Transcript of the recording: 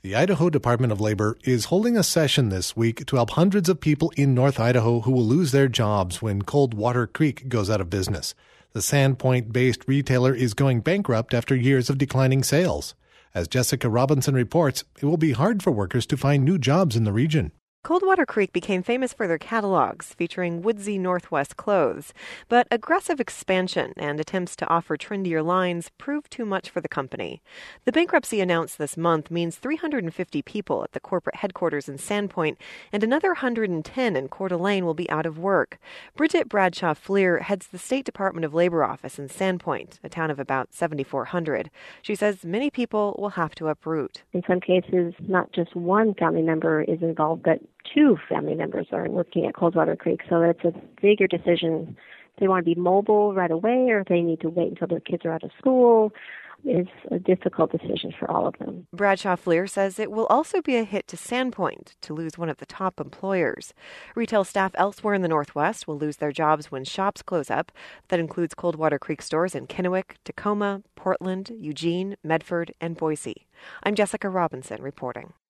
The Idaho Department of Labor is holding a session this week to help hundreds of people in North Idaho who will lose their jobs when Coldwater Creek goes out of business. The Sandpoint-based retailer is going bankrupt after years of declining sales. As Jessica Robinson reports, it will be hard for workers to find new jobs in the region. Coldwater Creek became famous for their catalogs featuring woodsy Northwest clothes, but aggressive expansion and attempts to offer trendier lines proved too much for the company. The bankruptcy announced this month means 350 people at the corporate headquarters in Sandpoint and another 110 in Coeur d'Alene will be out of work. Bridget Bradshaw-Fleer heads the State Department of Labor office in Sandpoint, a town of about 7,400. She says many people will have to uproot. In some cases, not just one family member is involved, but two family members are working at Coldwater Creek, so it's a bigger decision. They want to be mobile right away, or if they need to wait until their kids are out of school. It's a difficult decision for all of them. Bradshaw-Fleer says it will also be a hit to Sandpoint to lose one of the top employers. Retail staff elsewhere in the Northwest will lose their jobs when shops close up. That includes Coldwater Creek stores in Kennewick, Tacoma, Portland, Eugene, Medford, and Boise. I'm Jessica Robinson reporting.